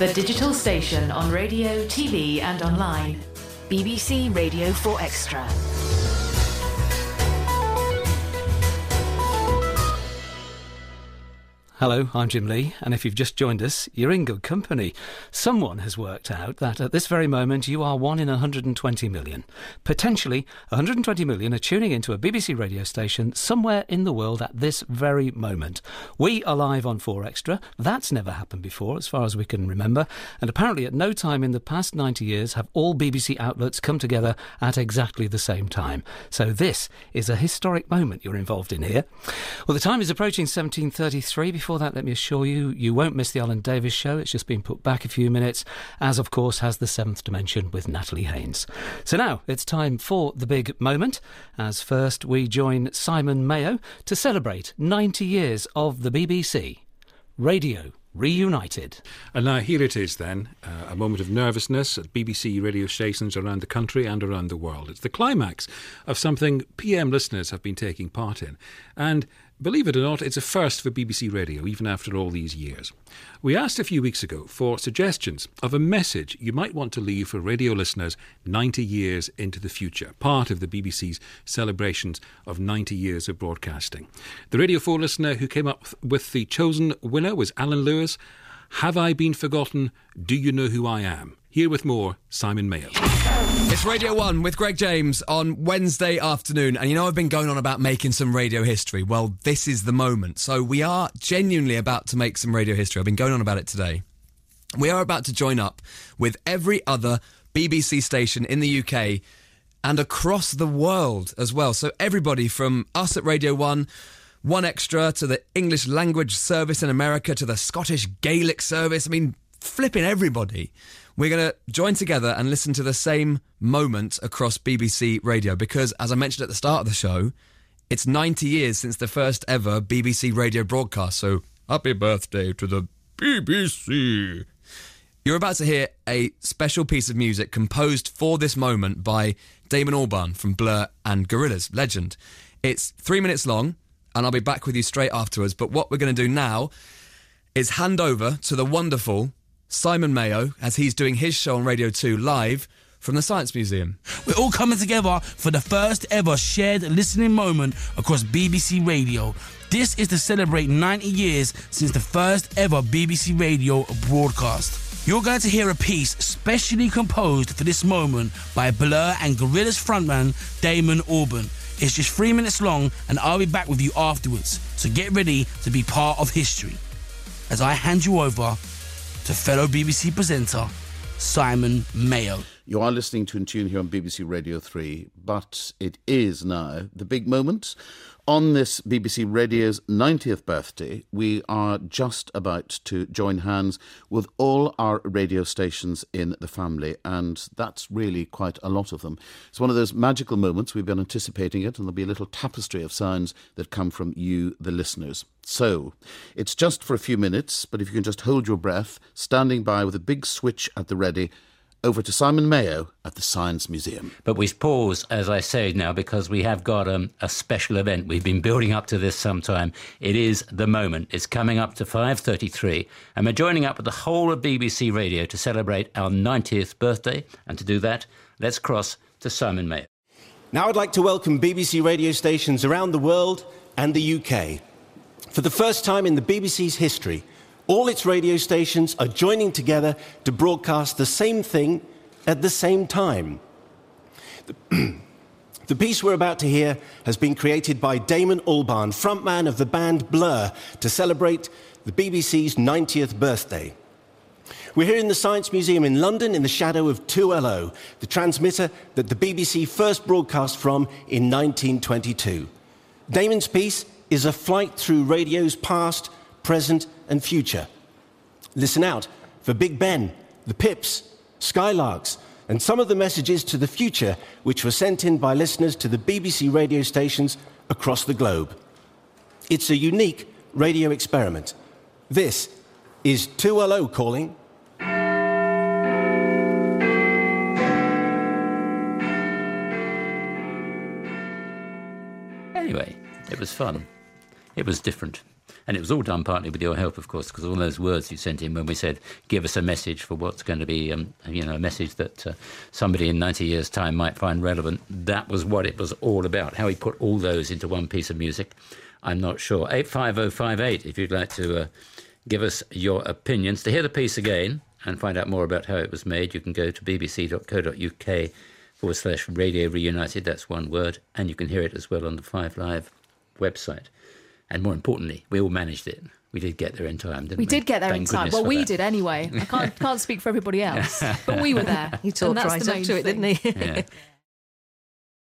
The digital station on radio, TV and online. BBC Radio 4 Extra. Hello, I'm Jim Lee, and if you've just joined us, you're in good company. Someone has worked out that at this very moment you are 1 in 120 million. Potentially, 120 million are tuning into a BBC radio station somewhere in the world at this very moment. We are live on 4 Extra. That's never happened before, as far as we can remember, and apparently at no time in the past 90 years have all BBC outlets come together at exactly the same time. So this is a historic moment you're involved in here. Well, the time is approaching 17:33. Before that, let me assure you, you won't miss the Alan Davies show. It's just been put back a few minutes, as of course has The Seventh Dimension with Natalie Haynes. So now it's time for the big moment, as first we join Simon Mayo to celebrate 90 years of the BBC. Radio reunited. And now here it is then, a moment of nervousness at BBC radio stations around the country and around the world. It's the climax of something PM listeners have been taking part in. And believe it or not, it's a first for BBC Radio, even after all these years. We asked a few weeks ago for suggestions of a message you might want to leave for radio listeners 90 years into the future, part of the BBC's celebrations of 90 years of broadcasting. The Radio 4 listener who came up with the chosen winner was Alan Lewis. Have I been forgotten? Do you know who I am? Here with more, Simon Mayo. It's Radio 1 with Greg James on Wednesday afternoon. And you know I've been going on about making some radio history. Well, this is the moment. So we are genuinely about to make some radio history. I've been going on about it today. We are about to join up with every other BBC station in the UK and across the world as well. So everybody from us at Radio 1, 1 Extra, to the English language service in America, to the Scottish Gaelic service. I mean, flipping everybody. We're going to join together and listen to the same moment across BBC Radio because, as I mentioned at the start of the show, it's 90 years since the first ever BBC radio broadcast. So, happy birthday to the BBC. You're about to hear a special piece of music composed for this moment by Damon Albarn from Blur and Gorillaz, legend. It's 3 minutes long, and I'll be back with you straight afterwards. But what we're going to do now is hand over to the wonderful Simon Mayo, as he's doing his show on Radio 2 live from the Science Museum. We're all coming together for the first ever shared listening moment across BBC Radio. This is to celebrate 90 years since the first ever BBC Radio broadcast. You're going to hear a piece specially composed for this moment by Blur and Gorillaz frontman Damon Albarn. It's just 3 minutes long and I'll be back with you afterwards. So get ready to be part of history as I hand you over to fellow BBC presenter Simon Mayo. You are listening to In Tune here on BBC Radio 3, but it is now the big moment. On this BBC Radio's 90th birthday, we are just about to join hands with all our radio stations in the family, and that's really quite a lot of them. It's one of those magical moments. We've been anticipating it, and there'll be a little tapestry of sounds that come from you, the listeners. So, it's just for a few minutes, but if you can just hold your breath, standing by with a big switch at the ready, over to Simon Mayo at the Science Museum. But we pause, as I say now, because we have got a special event. We've been building up to this some time. It is the moment. It's coming up to 5:33, and we're joining up with the whole of BBC Radio to celebrate our 90th birthday. And to do that, let's cross to Simon Mayo. Now I'd like to welcome BBC radio stations around the world and the UK. For the first time in the BBC's history, all its radio stations are joining together to broadcast the same thing at the same time. The piece we're about to hear has been created by Damon Albarn, frontman of the band Blur, to celebrate the BBC's 90th birthday. We're here in the Science Museum in London in the shadow of 2LO, the transmitter that the BBC first broadcast from in 1922. Damon's piece is a flight through radio's past, present and future. Listen out for Big Ben, the Pips, Skylarks, and some of the messages to the future which were sent in by listeners to the BBC radio stations across the globe. It's a unique radio experiment. This is 2LO calling. Anyway, it was fun. It was different. And it was all done partly with your help, of course, because all those words you sent in when we said, give us a message for what's going to be, a message that somebody in 90 years' time might find relevant. That was what it was all about. How he put all those into one piece of music, I'm not sure. 85058, if you'd like to give us your opinions. To hear the piece again and find out more about how it was made, you can go to bbc.co.uk/Radio Reunited. That's one word. And you can hear it as well on the 5 Live website. And more importantly, we all managed it. We did get there in time, didn't we? We did get there in time. Well, we did anyway. I can't speak for everybody else, but we were there. He talked right up to it, didn't he? Yeah.